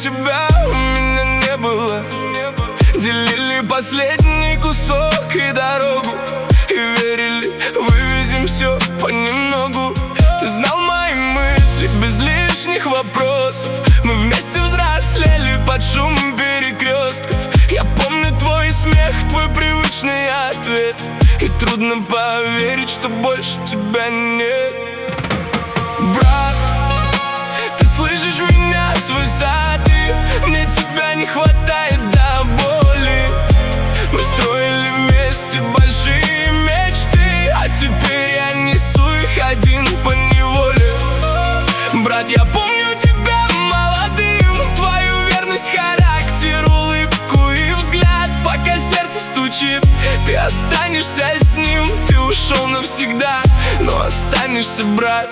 тебя у меня не было. Делили последний кусок и дорогу, и верили, вывезем все понемногу. Ты знал мои мысли без лишних вопросов. Мы вместе взрослели под шум перекрестков. Я помню твой смех, твой привычный ответ. И трудно поверить, что больше тебя нет. Брат, ты слышишь меня с высоты? Мне тебя не хватает до боли. Мы строили вместе большие мечты, а теперь я несу их один поневоле. Брат, я помню тебя молодым, твою верность, характер, улыбку и взгляд. Пока сердце стучит, ты останешься с ним. Ты ушел навсегда, но останешься, брат.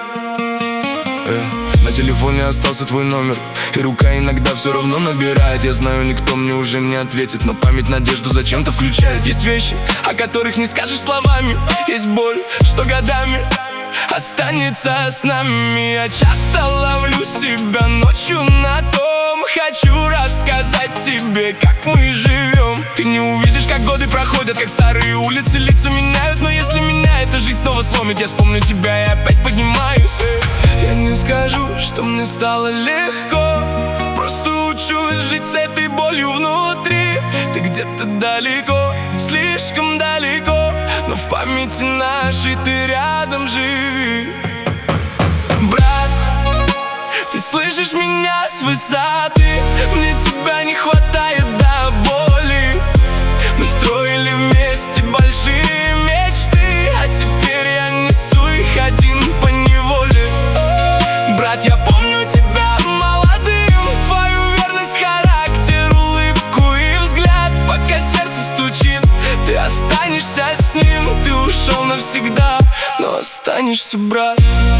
На телефоне остался твой номер, и рука иногда все равно набирает. Я знаю, никто мне уже не ответит, но память надежду зачем-то включает. Есть вещи, о которых не скажешь словами. Есть боль, что годами останется с нами. Я часто ловлю себя ночью на том. Хочу рассказать тебе, как мы живем. Ты не увидишь, как годы проходят, как старые улицы лица меняют. Но если меня эта жизнь снова сломит, я вспомню тебя и опять поднимаюсь. Я не скажу, что мне стало легко, просто учусь жить с этой болью внутри. Ты где-то далеко, слишком далеко, но в памяти нашей ты рядом живи. Брат, ты слышишь меня с высоты? Мне тебя не хватает до боли. Мы строили вместе большие мечты, а теперь я несу их один поневоле. Брат, я помню тебя молодым, твою верность, характер, улыбку и взгляд. Пока сердце стучит, ты останешься с ним. Ты ушел навсегда, но останешься, брат.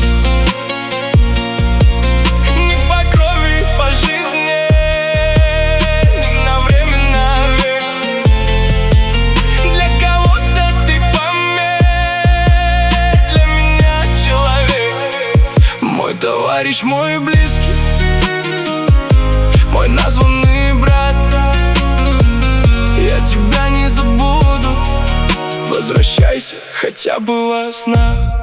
Не по крови, по жизни, не на время, навек. Для кого-то ты помех, для меня человек. Мой товарищ, мой близкий, мой названный брат. Я тебя не забуду, возвращайся хотя бы во снах.